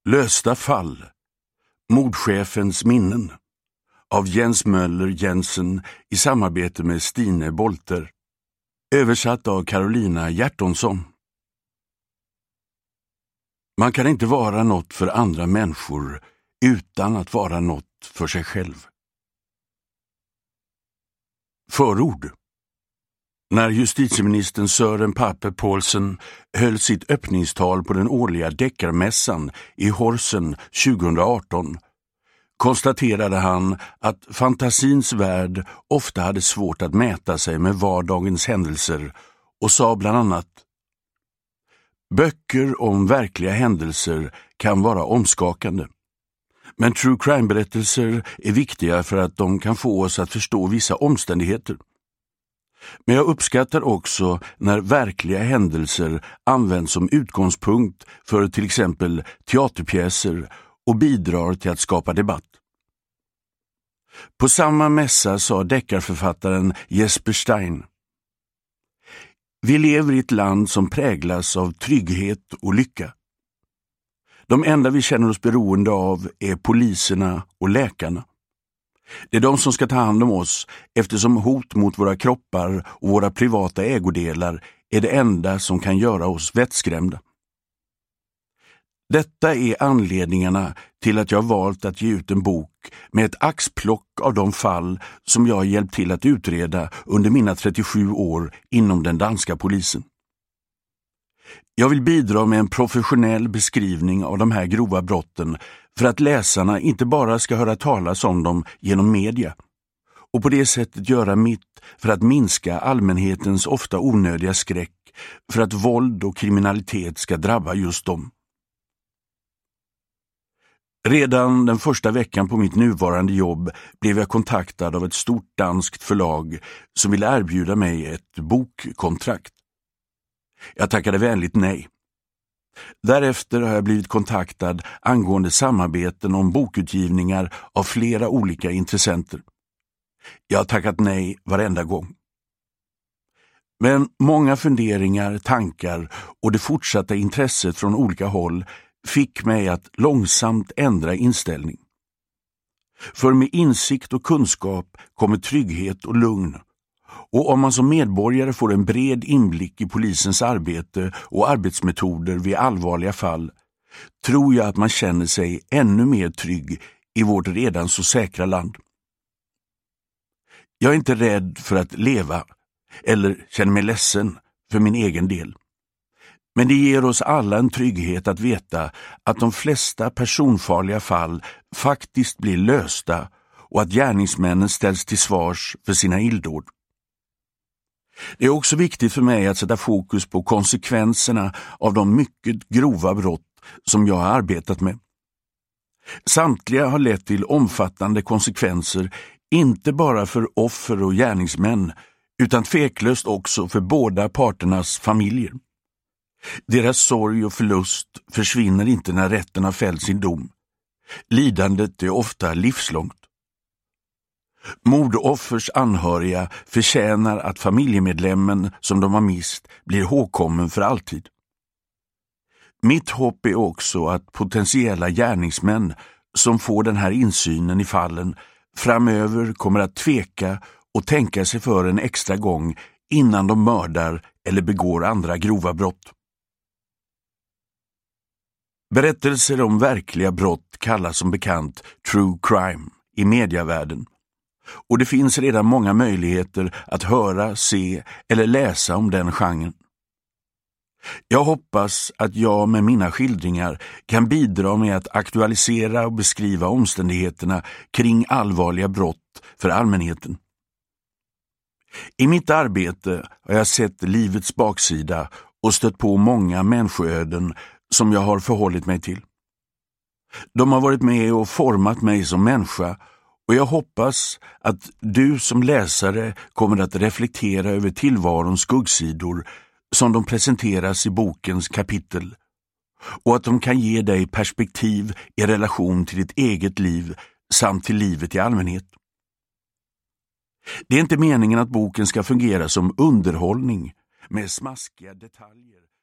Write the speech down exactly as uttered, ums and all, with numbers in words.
Lösta fall. Mordchefens minnen av Jens Möller Jensen i samarbete med Stine Bolter. Översatt av Carolina Hjertonsson. Man kan inte vara något för andra människor utan att vara något för sig själv. Förord. När justitieministern Søren Pape Poulsen höll sitt öppningstal på den årliga deckarmässan i Horsen tjugohundraarton konstaterade han att fantasins värld ofta hade svårt att mäta sig med vardagens händelser och sa bland annat: böcker om verkliga händelser kan vara omskakande. Men true crime-berättelser är viktiga för att de kan få oss att förstå vissa omständigheter. Men jag uppskattar också när verkliga händelser används som utgångspunkt för till exempel teaterpjäser och bidrar till att skapa debatt. På samma mässa sa deckarförfattaren Jesper Stein: vi lever i ett land som präglas av trygghet och lycka. De enda vi känner oss beroende av är poliserna och läkarna. Det är de som ska ta hand om oss eftersom hot mot våra kroppar och våra privata ägodelar är det enda som kan göra oss vettskrämda. Detta är anledningarna till att jag valt att ge ut en bok med ett axplock av de fall som jag har hjälpt till att utreda under mina trettiosju år inom den danska polisen. Jag vill bidra med en professionell beskrivning av de här grova brotten för att läsarna inte bara ska höra talas om dem genom media och på det sättet göra mitt för att minska allmänhetens ofta onödiga skräck för att våld och kriminalitet ska drabba just dem. Redan den första veckan på mitt nuvarande jobb blev jag kontaktad av ett stort danskt förlag som ville erbjuda mig ett bokkontrakt. Jag tackade vänligt nej. Därefter har jag blivit kontaktad angående samarbeten om bokutgivningar av flera olika intressenter. Jag har tackat nej varenda gång. Men många funderingar, tankar och det fortsatta intresset från olika håll fick mig att långsamt ändra inställning. För med insikt och kunskap kommer trygghet och lugn. Och om man som medborgare får en bred inblick i polisens arbete och arbetsmetoder vid allvarliga fall, tror jag att man känner sig ännu mer trygg i vårt redan så säkra land. Jag är inte rädd för att leva eller känner mig ledsen för min egen del. Men det ger oss alla en trygghet att veta att de flesta personfarliga fall faktiskt blir lösta och att gärningsmännen ställs till svars för sina illdåd. Det är också viktigt för mig att sätta fokus på konsekvenserna av de mycket grova brott som jag har arbetat med. Samtliga har lett till omfattande konsekvenser, inte bara för offer och gärningsmän, utan tveklöst också för båda parternas familjer. Deras sorg och förlust försvinner inte när rätten har fällt sin dom. Lidandet är ofta livslångt. Mordoffers anhöriga förtjänar att familjemedlemmen som de har mist blir ihågkommen för alltid. Mitt hopp är också att potentiella gärningsmän som får den här insynen i fallen framöver kommer att tveka och tänka sig för en extra gång innan de mördar eller begår andra grova brott. Berättelser om verkliga brott kallas som bekant true crime i mediavärlden. Och det finns redan många möjligheter att höra, se eller läsa om den genren. Jag hoppas att jag med mina skildringar kan bidra med att aktualisera och beskriva omständigheterna kring allvarliga brott för allmänheten. I mitt arbete har jag sett livets baksida och stött på många människoöden som jag har förhållit mig till. De har varit med och format mig som människa, och jag hoppas att du som läsare kommer att reflektera över tillvarons skuggsidor som de presenteras i bokens kapitel, och att de kan ge dig perspektiv i relation till ditt eget liv samt till livet i allmänhet. Det är inte meningen att boken ska fungera som underhållning med smaskiga detaljer